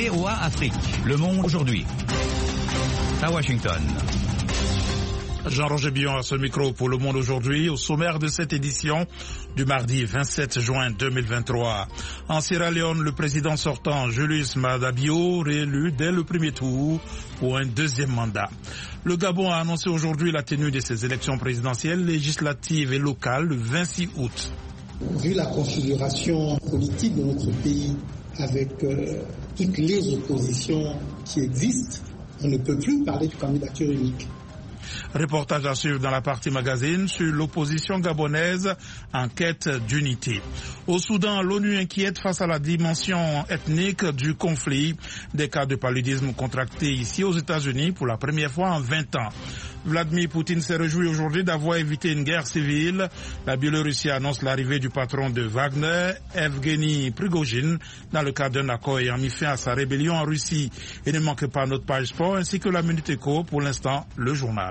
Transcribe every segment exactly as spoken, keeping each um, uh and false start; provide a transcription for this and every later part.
V O A Afrique. Le monde aujourd'hui. À Washington. Jean-Roger Billon à ce micro pour Le Monde aujourd'hui, au sommaire de cette édition du mardi vingt-sept juin deux mille vingt-trois. En Sierra Leone, le président sortant Julius Maada Bio réélu dès le premier tour pour un deuxième mandat. Le Gabon a annoncé aujourd'hui la tenue de ses élections présidentielles, législatives et locales le vingt-six août. Vu la configuration politique de notre pays avec euh, toutes les oppositions qui existent, on ne peut plus parler de candidature unique. Reportage à suivre dans la partie magazine sur l'opposition gabonaise en quête d'unité. Au Soudan, l'ONU inquiète face à la dimension ethnique du conflit. Des cas de paludisme contractés ici aux États-Unis pour la première fois en vingt ans. Vladimir Poutine s'est réjoui aujourd'hui d'avoir évité une guerre civile. La Biélorussie annonce l'arrivée du patron de Wagner, Evgeny Prigojine, dans le cadre d'un accord ayant mis fin à sa rébellion en Russie. Et ne manquez pas notre page sport ainsi que la Minute Éco, pour l'instant le journal.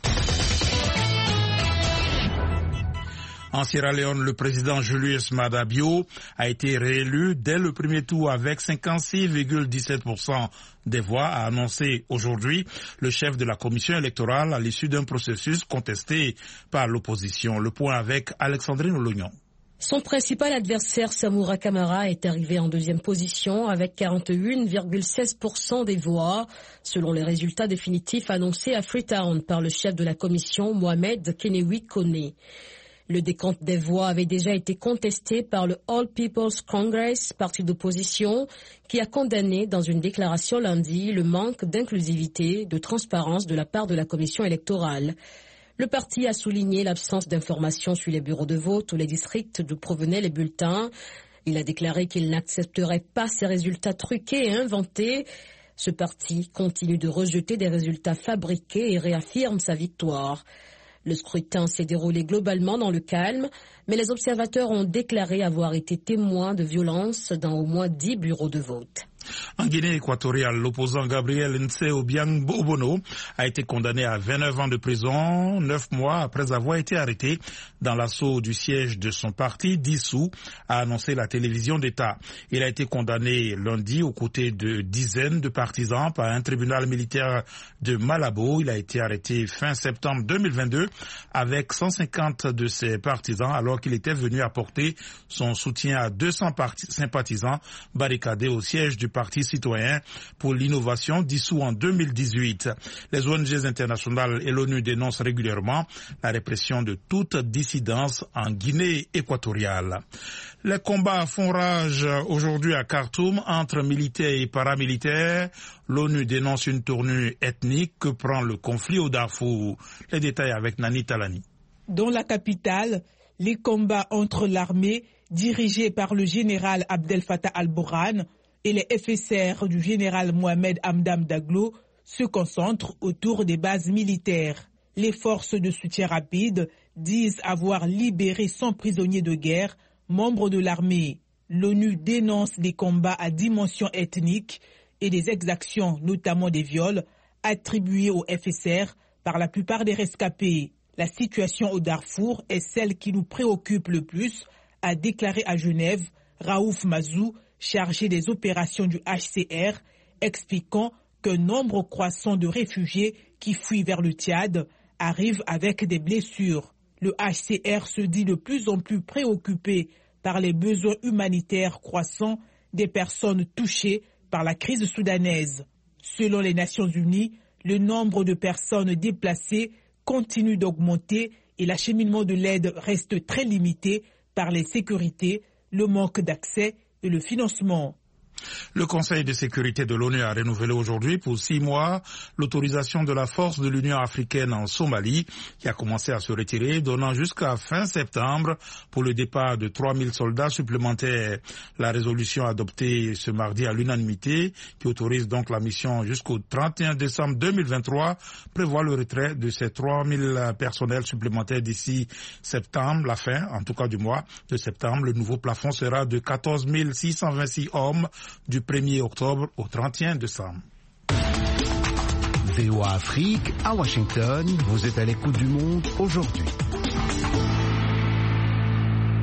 En Sierra Leone, le président Julius Maada Bio a été réélu dès le premier tour avec cinquante-six virgule dix-sept pour cent des voix, a annoncé aujourd'hui le chef de la commission électorale à l'issue d'un processus contesté par l'opposition. Le point avec Alexandrine Olognon. Son principal adversaire, Samura Kamara, est arrivé en deuxième position avec quarante et un virgule seize pour cent des voix, selon les résultats définitifs annoncés à Freetown par le chef de la commission, Mohamed Kenewi Kone. Le décompte des voix avait déjà été contesté par le All People's Congress, parti d'opposition, qui a condamné dans une déclaration lundi le manque d'inclusivité, de transparence de la part de la commission électorale. Le parti a souligné l'absence d'informations sur les bureaux de vote ou les districts d'où provenaient les bulletins. Il a déclaré qu'il n'accepterait pas ces résultats truqués et inventés. Ce parti continue de rejeter des résultats fabriqués et réaffirme sa victoire. Le scrutin s'est déroulé globalement dans le calme, mais les observateurs ont déclaré avoir été témoins de violences dans au moins dix bureaux de vote. En Guinée équatoriale, l'opposant Gabriel Nsé Obiang Bobono a été condamné à vingt-neuf ans de prison, neuf mois après avoir été arrêté dans l'assaut du siège de son parti dissous, a annoncé la télévision d'État. Il a été condamné lundi aux côtés de dizaines de partisans par un tribunal militaire de Malabo. Il a été arrêté fin septembre deux mille vingt-deux avec cent cinquante de ses partisans alors qu'il était venu apporter son soutien à deux cents sympathisants barricadés au siège du Parti citoyen pour l'innovation dissous en deux mille dix-huit. Les O N G internationales et l'ONU dénoncent régulièrement la répression de toute dissidence en Guinée équatoriale. Les combats font rage aujourd'hui à Khartoum entre militaires et paramilitaires. L'ONU dénonce une tournure ethnique que prend le conflit au Darfour. Les détails avec Nani Talani. Dans la capitale, les combats entre l'armée dirigée par le général Abdel Fattah al-Burhan et les F S R du général Mohamed Hamdan Daglo se concentrent autour des bases militaires. Les forces de soutien rapide disent avoir libéré cent prisonniers de guerre, membres de l'armée. L'ONU dénonce des combats à dimension ethnique et des exactions, notamment des viols, attribués aux F S R par la plupart des rescapés. La situation au Darfour est celle qui nous préoccupe le plus, a déclaré à Genève Raouf Mazou, chargé des opérations du H C R, expliquant qu'un nombre croissant de réfugiés qui fuient vers le Tchad arrivent avec des blessures. Le H C R se dit de plus en plus préoccupé par les besoins humanitaires croissants des personnes touchées par la crise soudanaise. Selon les Nations Unies, le nombre de personnes déplacées continue d'augmenter et l'acheminement de l'aide reste très limité par les sécurités, le manque d'accès et le financement. Le Conseil de sécurité de l'ONU a renouvelé aujourd'hui pour six mois l'autorisation de la force de l'Union africaine en Somalie, qui a commencé à se retirer, donnant jusqu'à fin septembre pour le départ de trois mille soldats supplémentaires. La résolution adoptée ce mardi à l'unanimité, qui autorise donc la mission jusqu'au trente et un décembre deux mille vingt-trois, prévoit le retrait de ces trois mille personnels supplémentaires d'ici septembre, la fin, en tout cas du mois de septembre. Le nouveau plafond sera de quatorze mille six cent vingt-six hommes du premier octobre au trente et un décembre. V O A Afrique, à Washington, vous êtes à l'écoute du monde aujourd'hui.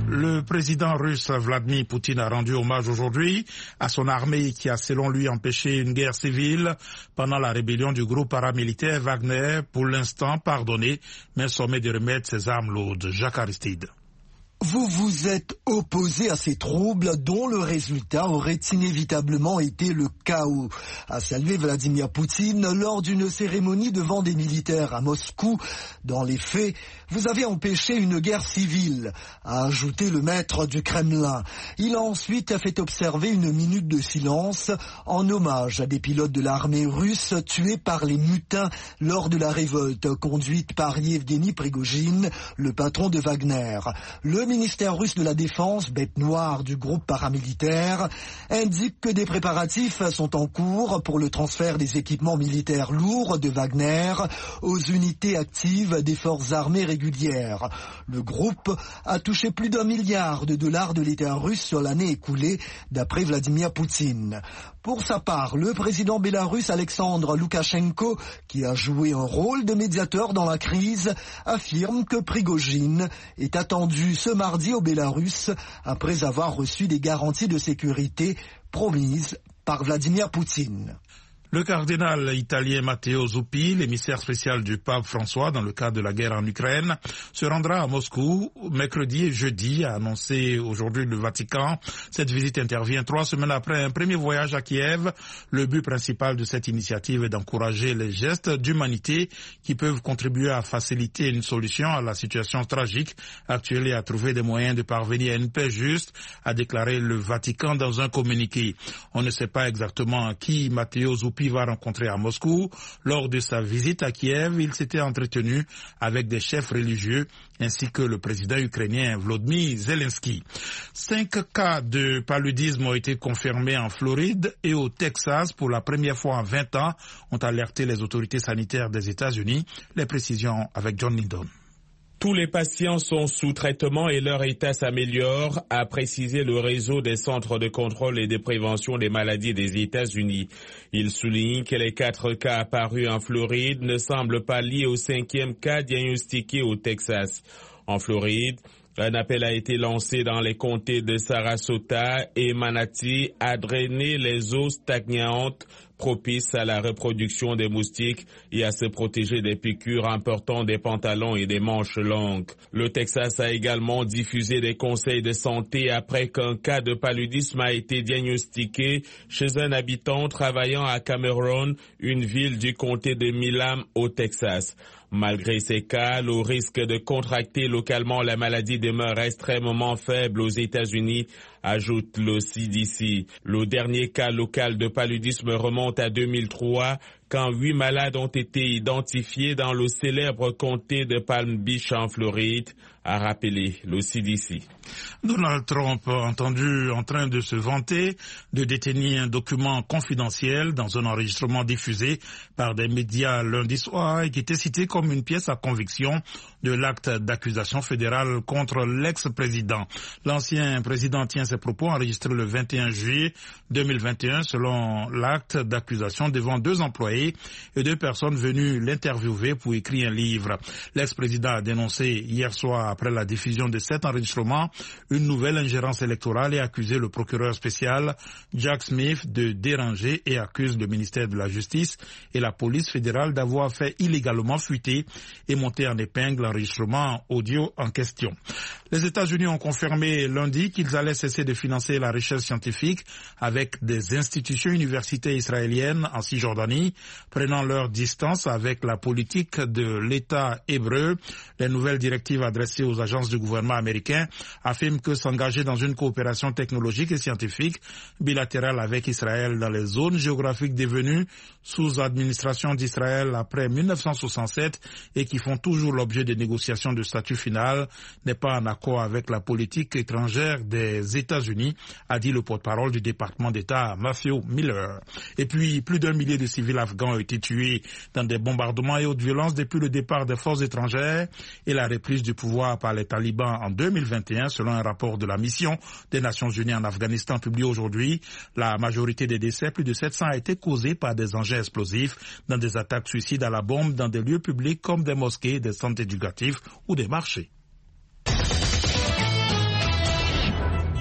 Le président russe Vladimir Poutine a rendu hommage aujourd'hui à son armée qui a selon lui empêché une guerre civile pendant la rébellion du groupe paramilitaire Wagner, pour l'instant pardonné, mais sommet de remettre ses armes lourdes. Jacques Aristide. Vous vous êtes opposé à ces troubles dont le résultat aurait inévitablement été le chaos, a salué Vladimir Poutine lors d'une cérémonie devant des militaires à Moscou. Dans les faits, vous avez empêché une guerre civile, a ajouté le maître du Kremlin. Il a ensuite fait observer une minute de silence en hommage à des pilotes de l'armée russe tués par les mutins lors de la révolte conduite par Yevgeny Prigojine, le patron de Wagner. Le Le ministère russe de la Défense, bête noire du groupe paramilitaire, indique que des préparatifs sont en cours pour le transfert des équipements militaires lourds de Wagner aux unités actives des forces armées régulières. Le groupe a touché plus d'un milliard de dollars de l'État russe sur l'année écoulée, d'après Vladimir Poutine. Pour sa part, le président bélarusse Alexandre Loukachenko, qui a joué un rôle de médiateur dans la crise, affirme que Prigojine est attendu ce mardi au Bélarus après avoir reçu des garanties de sécurité promises par Vladimir Poutine. Le cardinal italien Matteo Zuppi, l'émissaire spécial du pape François dans le cadre de la guerre en Ukraine, se rendra à Moscou mercredi et jeudi, a annoncé aujourd'hui le Vatican. Cette visite intervient trois semaines après un premier voyage à Kiev. Le but principal de cette initiative est d'encourager les gestes d'humanité qui peuvent contribuer à faciliter une solution à la situation tragique actuelle et à trouver des moyens de parvenir à une paix juste, a déclaré le Vatican dans un communiqué. On ne sait pas exactement qui Matteo Zuppi va rencontrer à Moscou. Lors de sa visite à Kiev, il s'était entretenu avec des chefs religieux ainsi que le président ukrainien Volodymyr Zelensky. Cinq cas de paludisme ont été confirmés en Floride et au Texas pour la première fois en vingt ans, ont alerté les autorités sanitaires des États-Unis. Les précisions avec John Lindon. Tous les patients sont sous traitement et leur état s'améliore, a précisé le réseau des centres de contrôle et de prévention des maladies des États-Unis. Il souligne que les quatre cas apparus en Floride ne semblent pas liés au cinquième cas diagnostiqué au Texas. En Floride, un appel a été lancé dans les comtés de Sarasota et Manatee à drainer les eaux stagnantes propices à la reproduction des moustiques et à se protéger des piqûres en portant des pantalons et des manches longues. Le Texas a également diffusé des conseils de santé après qu'un cas de paludisme a été diagnostiqué chez un habitant travaillant à Cameron, une ville du comté de Milam au Texas. Malgré ces cas, le risque de contracter localement la maladie demeure extrêmement faible aux États-Unis, ajoute le C D C. Le dernier cas local de paludisme remonte à deux mille trois, quand huit malades ont été identifiés dans le célèbre comté de Palm Beach en Floride, a rappelé le C D C. Donald Trump, entendu en train de se vanter de détenir un document confidentiel dans un enregistrement diffusé par des médias lundi soir et qui était cité comme une pièce à conviction de l'acte d'accusation fédérale contre l'ex-président. L'ancien président tient ses propos enregistrés le vingt et un juillet deux mille vingt et un selon l'acte d'accusation devant deux employés et deux personnes venues l'interviewer pour écrire un livre. L'ex-président a dénoncé hier soir, après la diffusion de cet enregistrement, une nouvelle ingérence électorale et accusé le procureur spécial Jack Smith de déranger et accuse le ministère de la Justice et la police fédérale d'avoir fait illégalement fuiter et monter en épingle l'enregistrement audio en question. Les États-Unis ont confirmé lundi qu'ils allaient cesser de financer la recherche scientifique avec des institutions universitaires israéliennes en Cisjordanie, prenant leur distance avec la politique de l'État hébreu. Les nouvelles directives adressées aux agences du gouvernement américain affirment que s'engager dans une coopération technologique et scientifique bilatérale avec Israël dans les zones géographiques devenues sous administration d'Israël après mille neuf cent soixante-sept et qui font toujours l'objet de négociations de statut final n'est pas en accord avec la politique étrangère des États-Unis, a dit le porte-parole du département d'État Matthew Miller. Et puis, plus d'un millier de civils afghans ont été tués dans des bombardements et hautes violences depuis le départ des forces étrangères et la reprise du pouvoir par les talibans en deux mille vingt et un, selon un rapport de la mission des Nations Unies en Afghanistan publié aujourd'hui. La majorité des décès, plus de sept cents, a été causée par des engins explosifs dans des attaques suicides à la bombe dans des lieux publics comme des mosquées, des centres éducatifs ou des marchés.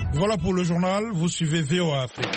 Voilà pour le journal, vous suivez V O A Afrique.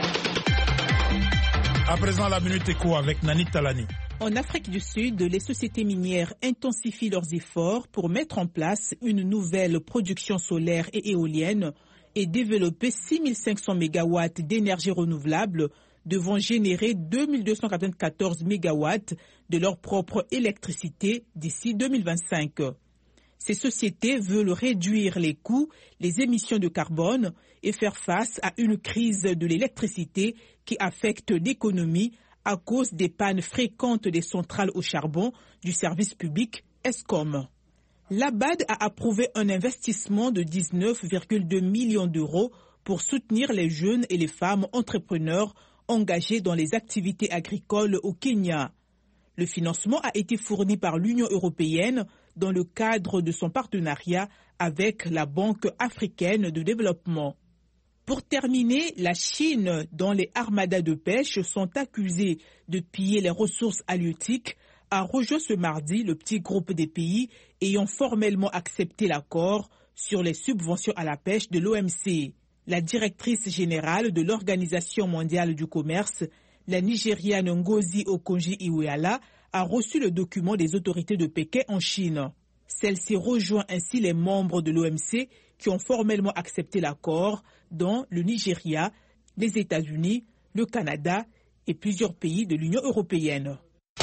À présent, la Minute Éco avec Nani Talani. En Afrique du Sud, les sociétés minières intensifient leurs efforts pour mettre en place une nouvelle production solaire et éolienne et développer six mille cinq cents mégawatts d'énergie renouvelable devant générer deux mille deux cent quatre-vingt-quatorze mégawatts de leur propre électricité d'ici deux mille vingt-cinq. Ces sociétés veulent réduire les coûts, les émissions de carbone et faire face à une crise de l'électricité qui affecte l'économie à cause des pannes fréquentes des centrales au charbon du service public Eskom. L'A B A D a approuvé un investissement de dix-neuf virgule deux millions d'euros pour soutenir les jeunes et les femmes entrepreneurs engagés dans les activités agricoles au Kenya. Le financement a été fourni par l'Union européenne dans le cadre de son partenariat avec la Banque africaine de développement. Pour terminer, la Chine, dont les armadas de pêche sont accusés de piller les ressources halieutiques, a rejoint ce mardi le petit groupe des pays ayant formellement accepté l'accord sur les subventions à la pêche de l'O M C. La directrice générale de l'Organisation mondiale du commerce, la Nigériane Ngozi Okonjo-Iweala, a reçu le document des autorités de Pékin en Chine. Celle-ci rejoint ainsi les membres de l'O M C qui ont formellement accepté l'accord, dont le Nigeria, les États-Unis, le Canada et plusieurs pays de l'Union européenne.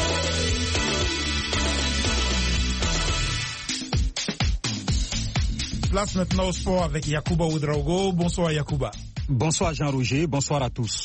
Place maintenant au sport avec Yacouba Ouedraogo. Bonsoir Yacouba. Bonsoir Jean-Roger, bonsoir à tous.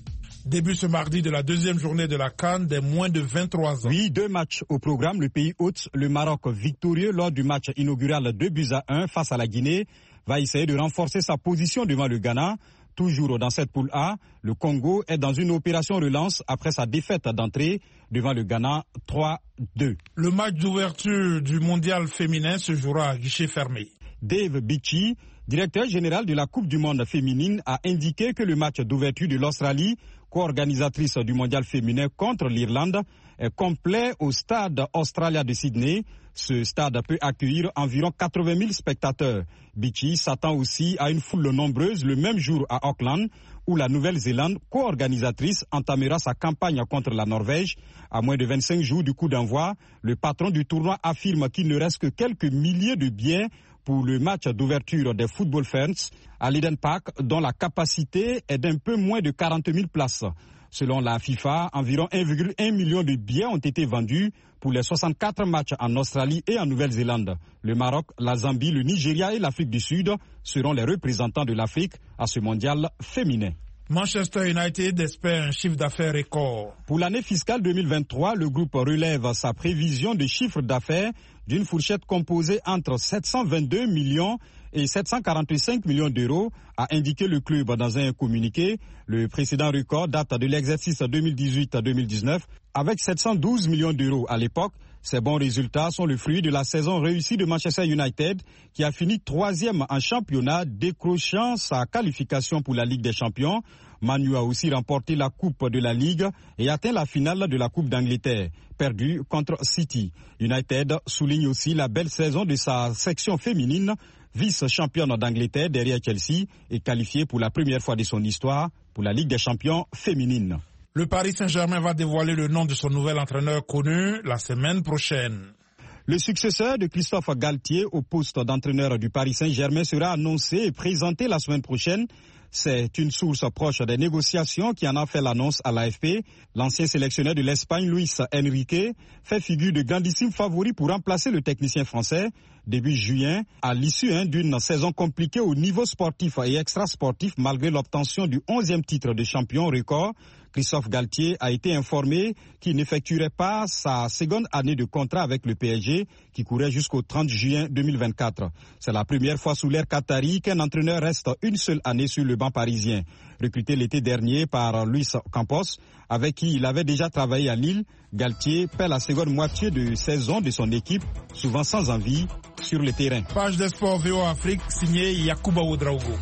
Début ce mardi de la deuxième journée de la CAN des moins de vingt-trois ans. Oui, deux matchs au programme. Le pays hôte, le Maroc victorieux lors du match inaugural deux buts à un face à la Guinée, va essayer de renforcer sa position devant le Ghana. Toujours dans cette poule A, le Congo est dans une opération relance après sa défaite d'entrée devant le Ghana trois deux. Le match d'ouverture du mondial féminin se jouera à guichet fermé. Dave Bichi, directeur général de la Coupe du monde féminine, a indiqué que le match d'ouverture de l'Australie, co-organisatrice du mondial féminin contre l'Irlande, est complet au stade Australia de Sydney. Ce stade peut accueillir environ quatre-vingt mille spectateurs. Bichi s'attend aussi à une foule nombreuse le même jour à Auckland, où la Nouvelle-Zélande, co-organisatrice, entamera sa campagne contre la Norvège. À moins de vingt-cinq jours du coup d'envoi, le patron du tournoi affirme qu'il ne reste que quelques milliers de billets pour le match d'ouverture des Football Fans à l'Eden Park, dont la capacité est d'un peu moins de quarante mille places. Selon la FIFA, environ un virgule un million de billets ont été vendus pour les soixante-quatre matchs en Australie et en Nouvelle-Zélande. Le Maroc, la Zambie, le Nigeria et l'Afrique du Sud seront les représentants de l'Afrique à ce mondial féminin. Manchester United espère un chiffre d'affaires record. Pour l'année fiscale deux mille vingt-trois, le groupe relève sa prévision de chiffre d'affaires d'une fourchette composée entre sept cent vingt-deux millions et sept cent quarante-cinq millions d'euros, a indiqué le club dans un communiqué. Le précédent record date de l'exercice deux mille dix-huit deux mille dix-neuf avec sept cent douze millions d'euros à l'époque. Ces bons résultats sont le fruit de la saison réussie de Manchester United qui a fini troisième en championnat, décrochant sa qualification pour la Ligue des Champions. Manu a aussi remporté la Coupe de la Ligue et atteint la finale de la Coupe d'Angleterre, perdue contre City. United souligne aussi la belle saison de sa section féminine, vice-championne d'Angleterre derrière Chelsea et qualifiée pour la première fois de son histoire pour la Ligue des Champions féminine. Le Paris Saint-Germain va dévoiler le nom de son nouvel entraîneur connu la semaine prochaine. Le successeur de Christophe Galtier au poste d'entraîneur du Paris Saint-Germain sera annoncé et présenté la semaine prochaine. C'est une source proche des négociations qui en a fait l'annonce à l'A F P. L'ancien sélectionneur de l'Espagne, Luis Enrique, fait figure de grandissime favori pour remplacer le technicien français. Début juin, à l'issue hein, d'une saison compliquée au niveau sportif et extra-sportif, malgré l'obtention du onzième titre de champion record, Christophe Galtier a été informé qu'il n'effectuerait pas sa seconde année de contrat avec le P S G qui courait jusqu'au trente juin deux mille vingt-quatre. C'est la première fois sous l'ère qatari qu'un entraîneur reste une seule année sur le banc parisien. Recruté l'été dernier par Luis Campos, avec qui il avait déjà travaillé à Lille, Galtier perd la seconde moitié de saison de son équipe, souvent sans envie, sur le terrain. Page des sports V O A Afrique, signé Yacouba Ouedraogo.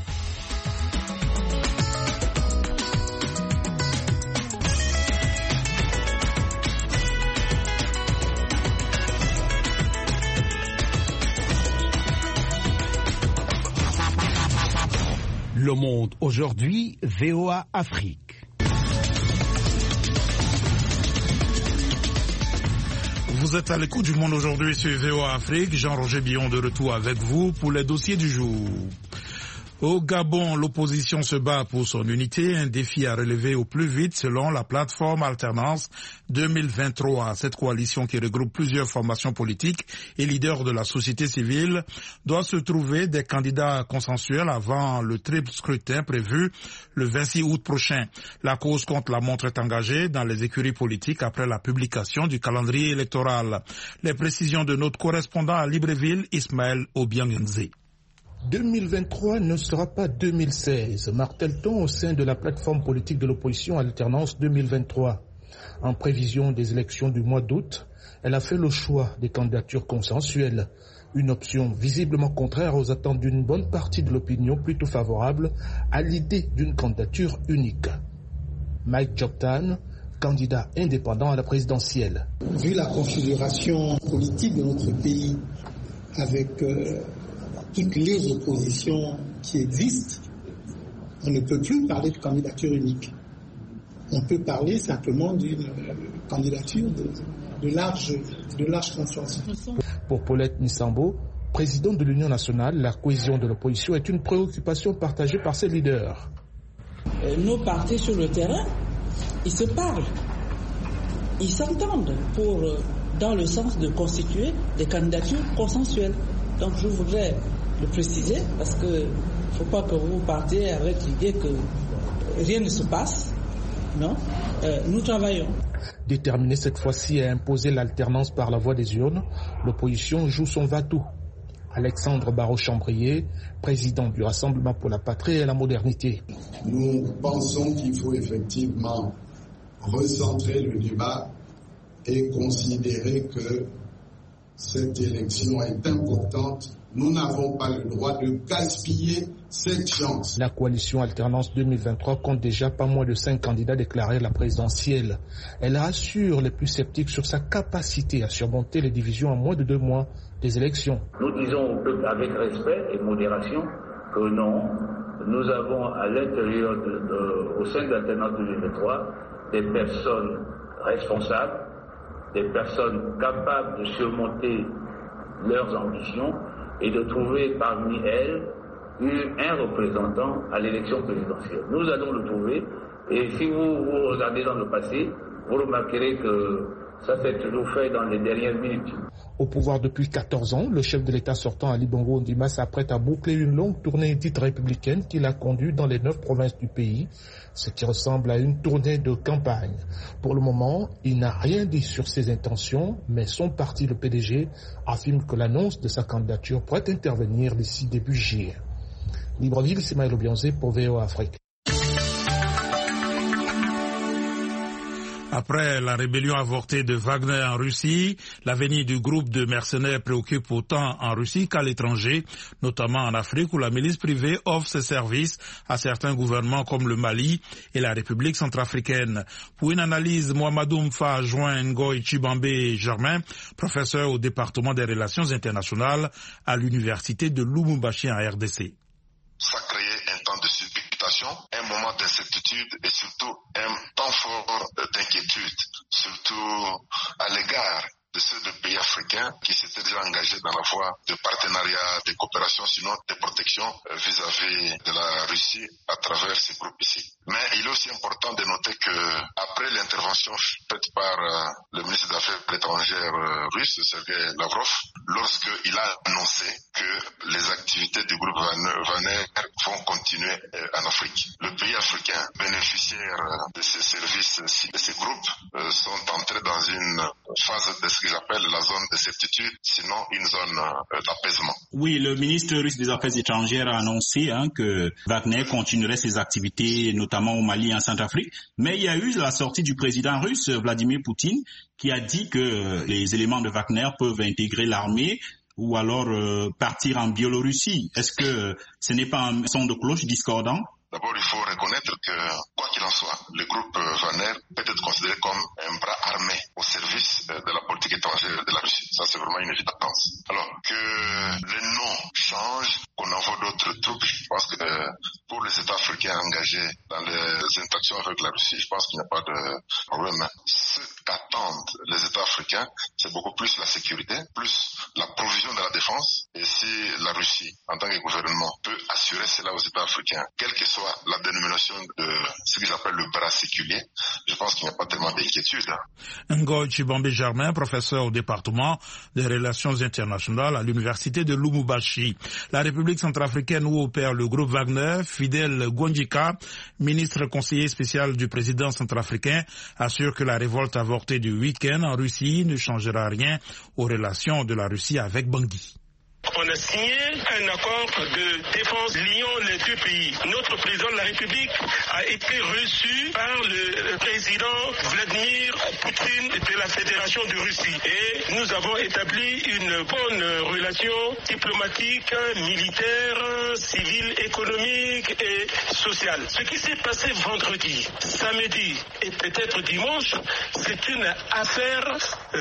Le Monde aujourd'hui, V O A Afrique. Vous êtes à l'écoute du Monde aujourd'hui sur V O A Afrique. Jean-Roger Billon de retour avec vous pour les dossiers du jour. Au Gabon, l'opposition se bat pour son unité, un défi à relever au plus vite selon la plateforme Alternance deux mille vingt-trois. Cette coalition qui regroupe plusieurs formations politiques et leaders de la société civile doit se trouver des candidats consensuels avant le triple scrutin prévu le vingt-six août prochain. La cause contre la montre est engagée dans les écuries politiques après la publication du calendrier électoral. Les précisions de notre correspondant à Libreville, Ismaël Obiangenze. deux mille vingt-trois ne sera pas deux mille seize, martèle-t-on au sein de la plateforme politique de l'opposition Alternance deux mille vingt-trois. En prévision des élections du mois d'août, elle a fait le choix des candidatures consensuelles, une option visiblement contraire aux attentes d'une bonne partie de l'opinion plutôt favorable à l'idée d'une candidature unique. Mike Joktan, candidat indépendant à la présidentielle. Vu la configuration politique de notre pays avec euh, toutes les oppositions qui existent, on ne peut plus parler de candidature unique. On peut parler simplement d'une euh, candidature de, de large, de large consensus. Pour Paulette Nissambo, présidente de l'Union nationale, la cohésion de l'opposition est une préoccupation partagée par ses leaders. Euh, nos partis sur le terrain, ils se parlent, ils s'entendent pour, euh, dans le sens de constituer des candidatures consensuelles. Donc je voudrais le préciser parce qu'il ne faut pas que vous partiez avec l'idée que rien ne se passe. Non, euh, nous travaillons. Déterminée cette fois-ci à imposer l'alternance par la voie des urnes, l'opposition joue son va-tout. Alexandre Barraud-Chambrier, président du Rassemblement pour la patrie et la modernité. Nous pensons qu'il faut effectivement recentrer le débat et considérer que cette élection est importante. Nous n'avons pas le droit de gaspiller cette chance. La coalition Alternance deux mille vingt-trois compte déjà pas moins de cinq candidats déclarés à la présidentielle. Elle rassure les plus sceptiques sur sa capacité à surmonter les divisions en moins de deux mois des élections. Nous disons au peuple avec respect et modération que non, nous avons à l'intérieur, de, de, au sein de l'Alternance deux mille vingt-trois, des personnes responsables, des personnes capables de surmonter leurs ambitions et de trouver parmi elles un représentant à l'élection présidentielle. Nous allons le trouver, et si vous, vous regardez dans le passé, vous remarquerez que ça s'est toujours fait dans les dernières minutes. Au pouvoir depuis quatorze ans, le chef de l'État sortant Ali Bongo Ondimba s'apprête à boucler une longue tournée dite républicaine qu'il a conduite dans les neuf provinces du pays, ce qui ressemble à une tournée de campagne. Pour le moment, il n'a rien dit sur ses intentions, mais son parti, le P D G, affirme que l'annonce de sa candidature pourrait intervenir d'ici début juillet. Libreville, Ismaël Obianze pour V O A Afrique. Après la rébellion avortée de Wagner en Russie, l'avenir du groupe de mercenaires préoccupe autant en Russie qu'à l'étranger, notamment en Afrique où la milice privée offre ses services à certains gouvernements comme le Mali et la République centrafricaine. Pour une analyse, Mohamedou Mfa joint Ngoy Chibambé Germain, professeur au département des relations internationales à l'université de Lubumbashi en R D C. Ça crée un temps de subitation, un moment d'incertitude et surtout un temps fort d'inquiétude, surtout à l'égard de ceux de pays africains qui s'étaient déjà engagés dans la voie de partenariat, de coopération, sinon de protection vis-à-vis de la Russie à travers ces groupes ici. Mais il est aussi important de noter que après l'intervention faite par le ministre des Affaires étrangères russe, Sergei Lavrov, lorsqu'il a annoncé que les activités du groupe Wagner vont continuer en Afrique. Le pays africain bénéficiaire de ces services, de ces groupes, sont entrés dans une phase de ce qu'ils appellent la zone de certitude, sinon une zone d'apaisement. Oui, le ministre russe des Affaires étrangères a annoncé hein, que Wagner continuerait ses activités, notamment au Mali et en Centrafrique. Mais il y a eu la sortie du président russe, Vladimir Poutine, qui a dit que les éléments de Wagner peuvent intégrer l'armée ou alors euh, partir en Biélorussie. Est-ce que ce n'est pas un son de cloche discordant ? D'abord, il faut reconnaître que, quoi qu'il en soit, le groupe Wagner peut être considéré comme un bras armé au service de la politique étrangère de la Russie. Ça, c'est vraiment une évidence. Alors, que le nom change, qu'on envoie d'autres troupes, je pense que pour les États africains engagés dans les interactions avec la Russie, je pense qu'il n'y a pas de problème. Ce qu'attendent les États africains, c'est beaucoup plus la sécurité, plus la provision de la défense. Et si la Russie, en tant que gouvernement, peut assurer cela aux États africains, quelle que soit la dénomination de ce qu'ils appellent le bras séculier, je pense qu'il n'y a pas tellement d'inquiétude. Ngoy Chibambe Germain, professeur au département des relations internationales à l'université de Lubumbashi. La République centrafricaine où opère le groupe Wagner, Fidel Gondjika, ministre conseiller spécial du président centrafricain, assure que la révolte avortée du week-end en Russie ne changera rien aux relations de la Russie avec Bangui. On a signé un accord de défense liant les deux pays. Notre président de la République a été reçu par le président Vladimir Poutine de la Fédération de Russie. Et nous avons établi une bonne relation diplomatique, militaire, civile, économique et sociale. Ce qui s'est passé vendredi, samedi et peut-être dimanche, c'est une affaire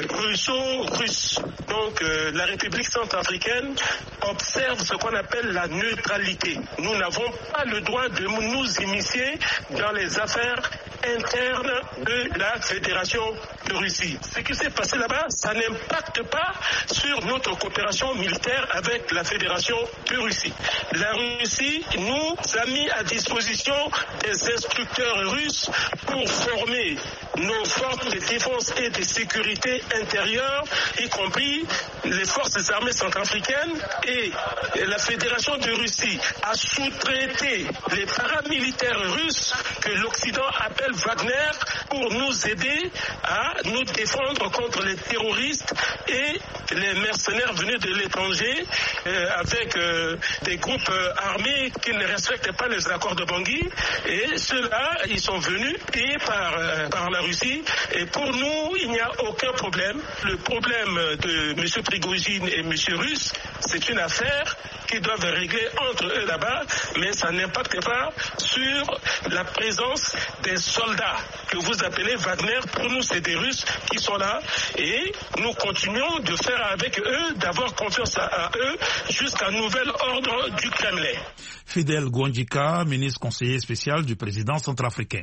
russo-russe. Donc euh, la République centrafricaine observe ce qu'on appelle la neutralité. Nous n'avons pas le droit de nous immiscer dans les affaires internes de la Fédération de Russie. Ce qui s'est passé là-bas, ça n'impacte pas sur notre coopération militaire avec la Fédération de Russie. La Russie nous a mis à disposition des instructeurs russes pour former nos forces de défense et de sécurité intérieure, y compris les forces armées centrafricaines, et la Fédération de Russie a sous-traité les paramilitaires russes que l'Occident appelle Wagner pour nous aider à nous défendre contre les terroristes et les mercenaires venus de l'étranger euh, avec euh, des groupes euh, armés qui ne respectent pas les accords de Bangui, et ceux-là, ils sont venus payés par, euh, par la Russie, et pour nous, il n'y a aucun problème. Le problème de M. Prigozhin et M. Russe, c'est une affaire qu'ils doivent régler entre eux là-bas, mais ça n'impacte pas sur la présence des soldats que vous appelez Wagner. Pour nous, c'est des Russes qui sont là, et nous continuons de faire avec eux, d'avoir confiance à, à eux jusqu'à nouvel ordre du Kremlin. Fidel Gondjika, ministre conseiller spécial du président centrafricain.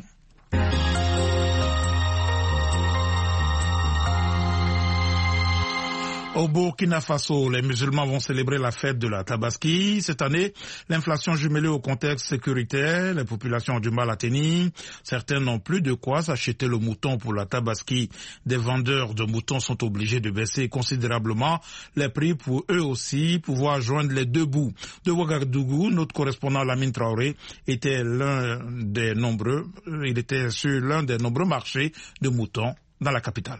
Au Burkina Faso, les musulmans vont célébrer la fête de la Tabaski. Cette année, l'inflation jumelée au contexte sécuritaire, les populations ont du mal à tenir. Certains n'ont plus de quoi s'acheter le mouton pour la Tabaski. Des vendeurs de moutons sont obligés de baisser considérablement les prix pour eux aussi pouvoir joindre les deux bouts. De Ouagadougou, notre correspondant Lamine Traoré était l'un des nombreux, il était sur l'un des nombreux marchés de moutons dans la capitale.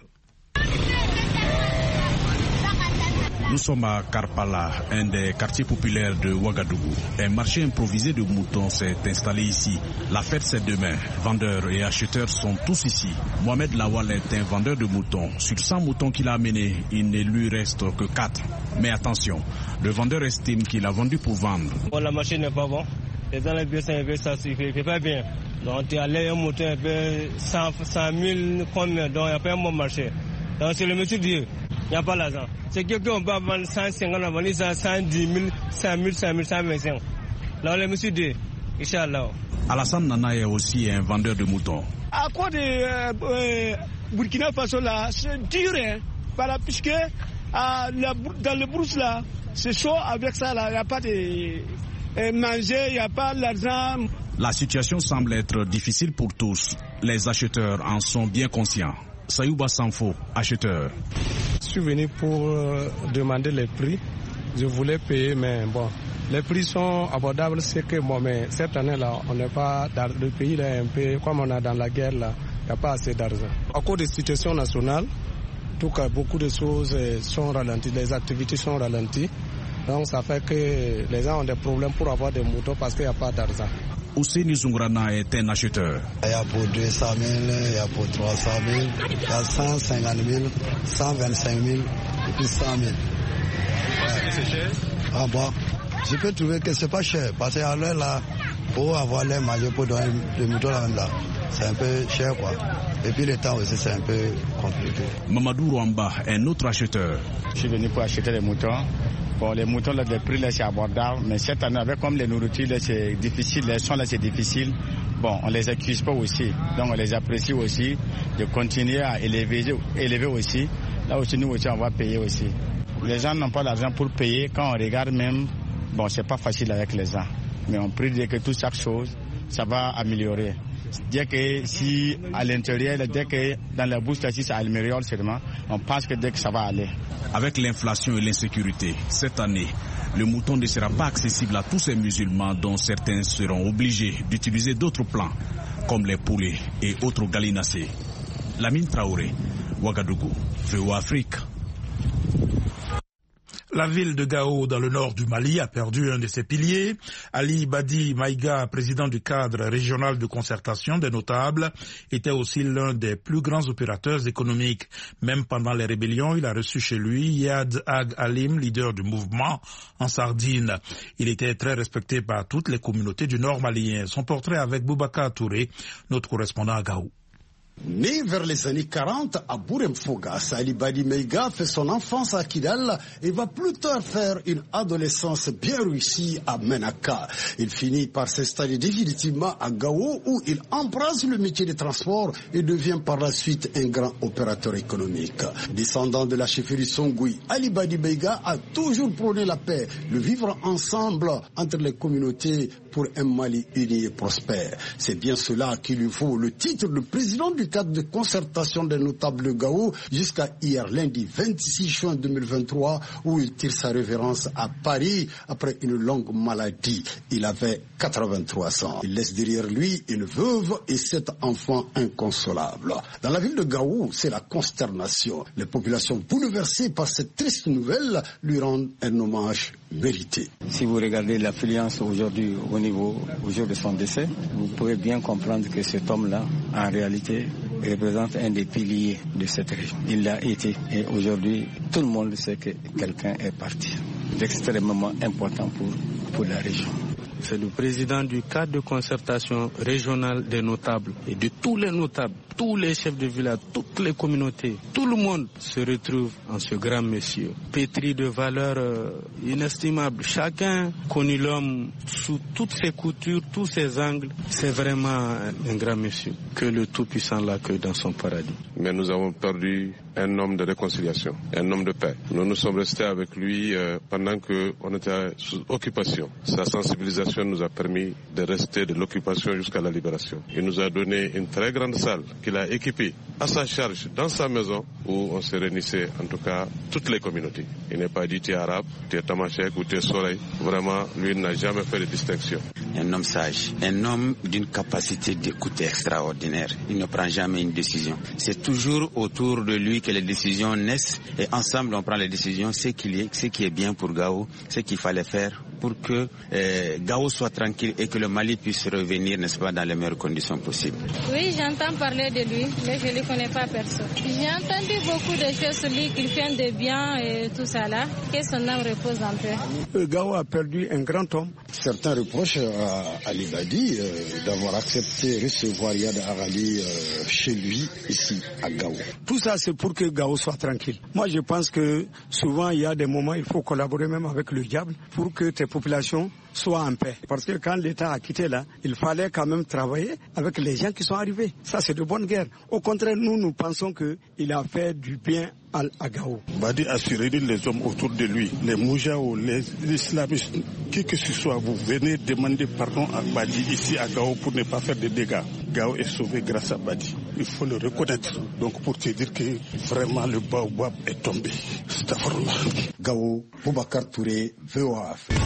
Nous sommes à Karpala, un des quartiers populaires de Ouagadougou. Un marché improvisé de moutons s'est installé ici. La fête, c'est demain. Vendeurs et acheteurs sont tous ici. Mohamed Lawal est un vendeur de moutons. Sur cent moutons qu'il a amenés, il ne lui reste que quatre. Mais attention, le vendeur estime qu'il a vendu pour vendre. Bon, la machine n'est pas bonne. Les gens, ça ne fait pas bien. Donc, tu as un mouton un peu cent mille, combien, donc il n'y a pas un bon marché. Donc, c'est le monsieur Dieu. Il n'y a pas l'argent. C'est quelqu'un qui va vendre cent cinquante, on va vendre cent dix mille, cinq mille, cinq mille, cent vingt-cinq. Là, le monsieur dit, Inch'Allah. Alassane Nana est aussi un vendeur de moutons. À quoi de euh, euh, Burkina Faso là, c'est dur, hein, voilà, puisque euh, la, dans le brousse là, c'est chaud avec ça là, il n'y a pas de euh, manger, il n'y a pas l'argent. La situation semble être difficile pour tous. Les acheteurs en sont bien conscients. Sayouba Sanfo, acheteur. Je suis venu pour euh, demander les prix. Je voulais payer, mais bon, les prix sont abordables. C'est que bon, mais cette année-là, on n'est pas dans le pays là un peu comme on a dans la guerre là. Il n'y a pas assez d'argent. À cause des situations nationales, en tout cas, beaucoup de choses sont ralenties, les activités sont ralenties. Donc ça fait que les gens ont des problèmes pour avoir des moutons parce qu'il n'y a pas d'argent. Ousseini Zungrana est un acheteur. Il y a pour deux cent mille, il y a pour trois cent mille, il y a cent cinquante mille, cent vingt-cinq mille et puis cent mille. Est-ce que c'est cher? Ah bon, je peux trouver que c'est pas cher parce qu'à l'heure là, Pour avoir les manger pour donner le mouton là même là, c'est un peu cher quoi. Et puis le temps aussi c'est un peu compliqué. Mamadou Rwamba, un autre acheteur. Je suis venu pour acheter les moutons. Bon, les moutons, là, les prix, là, c'est abordable. Mais cette année, avec comme les nourritures, là, c'est difficile. Les soins, là, c'est difficile. Bon, on les accuse pas aussi. Donc, on les apprécie aussi de continuer à élever, élever aussi. Là aussi, nous aussi, on va payer aussi. Les gens n'ont pas l'argent pour payer. Quand on regarde même, bon, c'est pas facile avec les gens. Mais on prie de que toute chaque chose, ça va améliorer. Dès que si à l'intérieur, dès que dans la bouche, si ça améliore seulement, on pense que dès que ça va aller. Avec l'inflation et l'insécurité, cette année, le mouton ne sera pas accessible à tous ces musulmans dont certains seront obligés d'utiliser d'autres plants, comme les poulets et autres gallinacés. Lamine Traoré, Ouagadougou, V O A Afrique. La ville de Gao, dans le nord du Mali, a perdu un de ses piliers. Ali Badi Maïga, président du cadre régional de concertation des notables, était aussi l'un des plus grands opérateurs économiques. Même pendant les rébellions, il a reçu chez lui Yad Ag Alim, leader du mouvement en Sardine. Il était très respecté par toutes les communautés du nord malien. Son portrait avec Boubacar Touré, notre correspondant à Gao. Né vers les années quarante à Bourem-Fogas, Ali Badi Maïga fait son enfance à Kidal et va plus tard faire une adolescence bien réussie à Menaka. Il finit par s'installer définitivement à Gao où il embrasse le métier de transport et devient par la suite un grand opérateur économique. Descendant de la chefferie Songoui, Ali Badi Maïga a toujours prôné la paix, le vivre ensemble entre les communautés pour un Mali uni et prospère. C'est bien cela qu'il lui faut le titre de président du cadre de concertation des notables de Gao jusqu'à hier lundi vingt-six juin deux mille vingt-trois où il tire sa révérence à Paris après une longue maladie. Il avait quatre-vingt-trois ans. Il laisse derrière lui une veuve et sept enfants inconsolables. Dans la ville de Gao, c'est la consternation. Les populations bouleversées par cette triste nouvelle lui rendent un hommage mérité. Si vous regardez l'affluence aujourd'hui au niveau, au jour de son décès, vous pouvez bien comprendre que cet homme-là, en réalité, représente un des piliers de cette région. Il l'a été et aujourd'hui, tout le monde sait que quelqu'un est parti. C'est extrêmement important pour, pour la région. C'est le président du cadre de concertation régionale des notables et de tous les notables, tous les chefs de village, toutes les communautés, tout le monde se retrouve en ce grand monsieur, pétri de valeurs euh, inestimables. Chacun connaît l'homme sous toutes ses coutures, tous ses angles. C'est vraiment un grand monsieur. Que le Tout-Puissant l'accueille dans son paradis. Mais nous avons perdu un homme de réconciliation, un homme de paix. Nous nous sommes restés avec lui euh, pendant qu'on était sous occupation. Sa sensibilisation nous a permis de rester de l'occupation jusqu'à la libération. Il nous a donné une très grande salle qu'il a équipée à sa charge dans sa maison où on se réunissait en tout cas toutes les communautés. Il n'est pas dit tu es arabe, tu es tamashek ou tu es soleil. Vraiment, lui n'a jamais fait de distinction. Un homme sage, un homme d'une capacité d'écoute extraordinaire. Il ne prend jamais une décision. C'est toujours autour de lui que les décisions naissent et ensemble on prend les décisions. Ce qui est, ce qui est bien pour Gao, ce qu'il fallait faire pour que euh, Gao soit tranquille et que le Mali puisse revenir, n'est-ce pas, dans les meilleures conditions possibles. Oui, j'entends parler de lui, mais je ne le connais pas personne. J'ai entendu beaucoup de choses sur lui, qu'il fait de bien et tout ça là, que son âme repose en paix. Euh, Gao a perdu un grand homme. Certains reprochent à Ali Badi euh, d'avoir accepté recevoir Yad Arali euh, chez lui, ici, à Gao. Tout ça, c'est pour que Gao soit tranquille. Moi, je pense que souvent, il y a des moments, il faut collaborer même avec le diable pour que tes populations soient en paix. Parce que quand l'État a quitté là, il fallait quand même travailler avec les gens qui sont arrivés. Ça, c'est de bonne guerre. Au contraire, nous, nous pensons qu'il a fait du bien à Gao. Badi a su réunir les hommes autour de lui, les Moujaos, les islamistes, qui que ce soit, vous venez demander pardon à Badi ici à Gao pour ne pas faire de dégâts. Gao est sauvé grâce à Badi. Il faut le reconnaître. Donc pour te dire que vraiment le baobab est tombé. C'est à Gao, Boubacar Touré, V O A Afrique.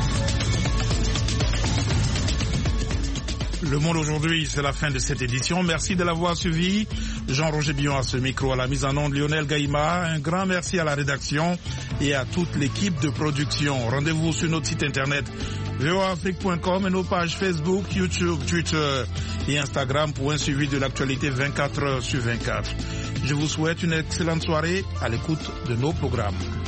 Le Monde aujourd'hui, c'est la fin de cette édition. Merci de l'avoir suivi. Jean-Roger Billon à ce micro, à la mise en onde Lionel Gaïma. Un grand merci à la rédaction et à toute l'équipe de production. Rendez-vous sur notre site internet v o a afrique point com et nos pages Facebook, YouTube, Twitter et Instagram pour un suivi de l'actualité vingt-quatre heures sur vingt-quatre. Je vous souhaite une excellente soirée à l'écoute de nos programmes.